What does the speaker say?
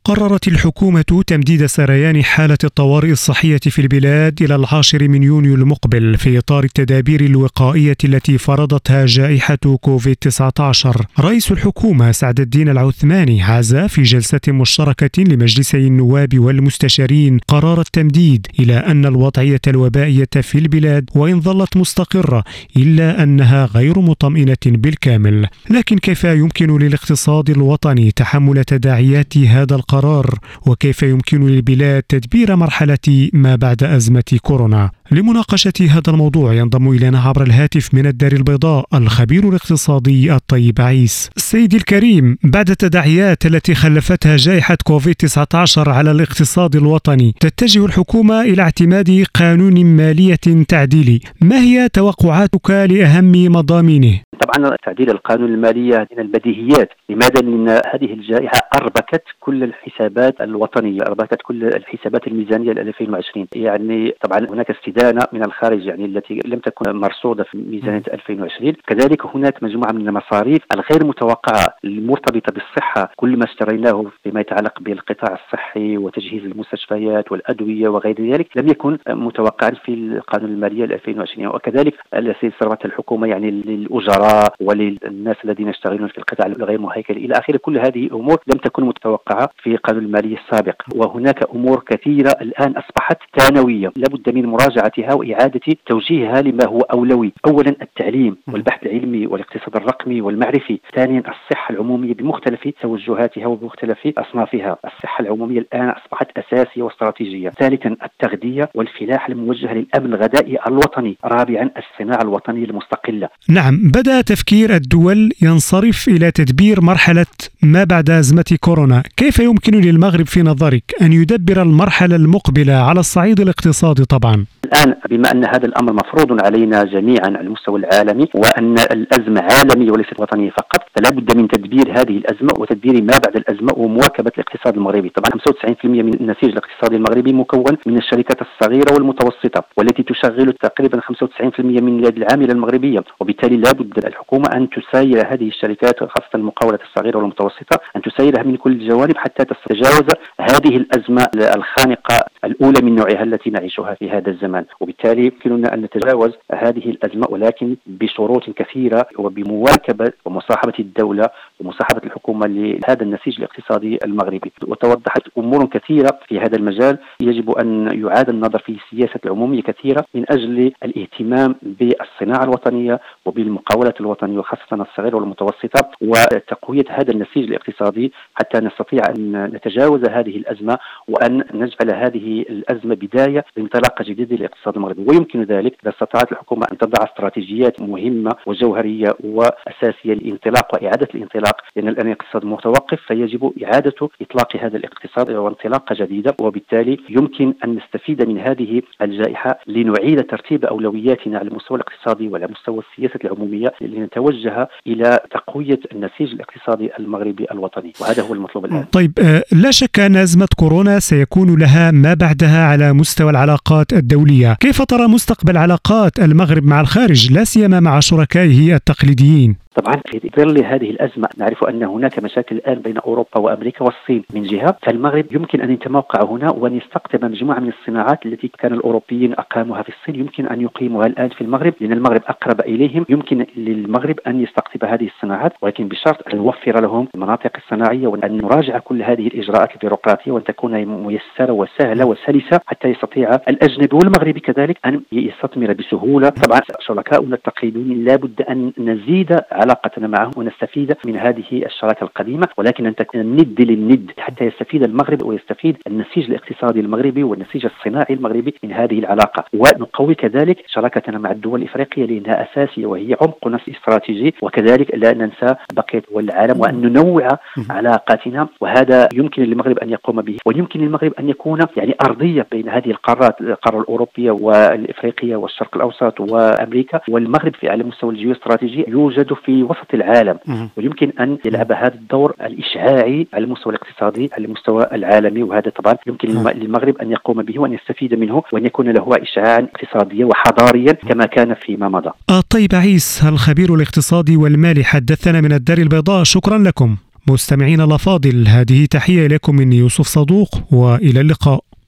قررت الحكومة تمديد سريان حالة الطوارئ الصحية في البلاد إلى 10 من يونيو المقبل في إطار التدابير الوقائية التي فرضتها جائحة كوفيد-19. رئيس الحكومة سعد الدين العثماني عزا في جلسة مشتركة لمجلسي النواب والمستشارين قرار التمديد إلى أن الوضعية الوبائية في البلاد وإن ظلت مستقرة إلا أنها غير مطمئنة بالكامل. لكن كيف يمكن للاقتصاد الوطني تحمل تداعيات هذا القرار؟ وكيف يمكن للبلاد تدبير مرحلة ما بعد أزمة كورونا؟ لمناقشة هذا الموضوع ينضم إلينا عبر الهاتف من الدار البيضاء الخبير الاقتصادي الطيب عيس. سيدي الكريم، بعد التداعيات التي خلفتها جائحة كوفيد-19 على الاقتصاد الوطني، تتجه الحكومة إلى اعتماد قانون مالية تعديلي. ما هي توقعاتك لأهم مضامينه؟ طبعا تعديل القانون المالي من البديهيات. لماذا؟ لأن هذه الجائحة أربكت كل الحسابات الوطنية، أربكت كل الحسابات الميزانية ل 2020. يعني طبعا هناك استدانة من الخارج يعني التي لم تكن مرصودة في ميزانية 2020. كذلك هناك مجموعة من المصاريف الغير متوقعة المرتبطة بالصحة، كل ما اشتريناه فيما يتعلق بالقطاع الصحي وتجهيز المستشفيات والأدوية وغير ذلك لم يكن متوقعا في القانون المالي 2020. وكذلك التي صرفت الحكومة يعني للأجراء وللناس الذين يشتغلون في القطاع الغير مهيكل إلى آخره. كل هذه أمور لم تكن متوقعة في القانون المالي السابق، وهناك أمور كثيرة الآن أصبحت ثانوية لابد من مراجعتها وإعادة توجيهها لما هو أولوي. أولا التعليم والبحث العلمي والاقتصاد الرقمي والمعرفي. ثانيا الصحة العمومية بمختلف توجهاتها وبمختلف أصنافها. الصحة العمومية الآن أصبحت أساسية واستراتيجية. ثالثا التغذية والفلاحة الموجهة للأمن الغذائي الوطني. رابعا الصناعة الوطنية المستقلة. نعم، بدأ تفكير الدول ينصرف إلى تدبير مرحلة ما بعد أزمة كورونا. كيف يمكن للمغرب في نظرك أن يدبر المرحلة المقبلة على الصعيد الاقتصادي؟ طبعا الآن بما أن هذا الأمر مفروض علينا جميعا على المستوى العالمي وأن الأزمة عالمية وليست وطنية فقط، فلا بد من تدبير هذه الأزمة وتدبير ما بعد الأزمة ومواكبة الاقتصاد المغربي. طبعا 95% من النسيج الاقتصادي المغربي مكون من الشركات الصغيرة والمتوسطة والتي تشغل تقريبا 95% من اليد العاملة المغربية، وبالتالي لا بد الحكومة أن تساير هذه الشركات خاصة المقاولات الصغيرة والمتوسطة، أن تسايرها من كل الجوانب حتى تتجاوز هذه الأزمة الخانقة الأولى من نوعها التي نعيشها في هذا الزمان. وبالتالي يمكننا أن نتجاوز هذه الأزمة ولكن بشروط كثيرة وبمواكبة ومصاحبة الدولة ومصاحبة الحكومة لهذا النسيج الاقتصادي المغربي. وتوضحت أمور كثيرة في هذا المجال يجب أن يعاد النظر في السياسة العمومية كثيرة من أجل الاهتمام بالصناعة الوطنية وبالمقاولات الوطنية وخاصة الصغيرة والمتوسطة وتقوية هذا النسيج الاقتصادي حتى نستطيع أن نتجاوز هذه الأزمة وأن نجعل هذه الأزمة بداية لانطلاقة جديدة للاقتصاد المغربي. ويمكن ذلك إذا استطاعت الحكومة أن تضع استراتيجيات مهمة وجوهرية وأساسية للانطلاق وإعادة الانطلاق، لأن الآن الاقتصاد متوقف فيجب إعادة إطلاق هذا الاقتصاد وانطلاقة جديدة، وبالتالي يمكن أن نستفيد من هذه الجائحة لنعيد ترتيب أولوياتنا على المستوى الاقتصادي وعلى مستوى السياسة العمومية لنتوجه إلى تقوية النسيج الاقتصادي المغربي الوطني، وهذا هو المطلوب الآن. طيب، لا شك أن أزمة كورونا سيكون لها ما بعدها على مستوى العلاقات الدولية. كيف ترى مستقبل علاقات المغرب مع الخارج لا سيما مع شركائه التقليديين؟ طبعا في ظل هذه الأزمة نعرف أن هناك مشاكل الآن بين أوروبا وأمريكا والصين من جهة، فالمغرب يمكن أن يتموقع هنا وأن يستقطب مجموعة من الصناعات التي كان الأوروبيين أقاموها في الصين يمكن أن يقيموها الآن في المغرب، لأن المغرب أقرب إليهم. يمكن للمغرب أن يستقطب هذه الصناعات ولكن بشرط أن نوفر لهم المناطق الصناعية وأن نراجع كل هذه الإجراءات البيروقراطية وأن تكون ميسرة وسهلة وسلسة حتى يستطيع الأجنبي والمغربي كذلك أن يستثمر بسهولة. طبعا شركاؤنا التقليديين لا بد أن نزيد علاقتنا معهم ونستفيد من هذه الشراكة القديمة، ولكن أن تكون الند للند حتى يستفيد المغرب ويستفيد النسيج الاقتصادي المغربي والنسيج الصناعي المغربي من هذه العلاقة، ونقوي كذلك شراكتنا مع الدول الإفريقية لأنها أساسية وهي عمقنا الاستراتيجي، وكذلك لا ننسى بقية دول العالم وأن ننوع علاقاتنا، وهذا يمكن للمغرب أن يقوم به. ويمكن للمغرب أن يكون يعني أرضية بين هذه القارات، القارة الأوروبية والإفريقية والشرق الأوسط وأمريكا، والمغرب على مستوى الجيوستراتيجي يوجد في وسط العالم ويمكن أن يلعب هذا الدور الإشعاعي على المستوى الاقتصادي على المستوى العالمي، وهذا طبعا يمكن للمغرب أن يقوم به وأن يستفيد منه وأن يكون له إشعاعا اقتصاديا وحضاريا كما كان فيما مضى. طيب عيس، الخبير الاقتصادي والمالي، حدثنا من الدار البيضاء، شكرا لكم. مستمعين الأفاضل، هذه تحية لكم من يوسف صدوق، وإلى اللقاء.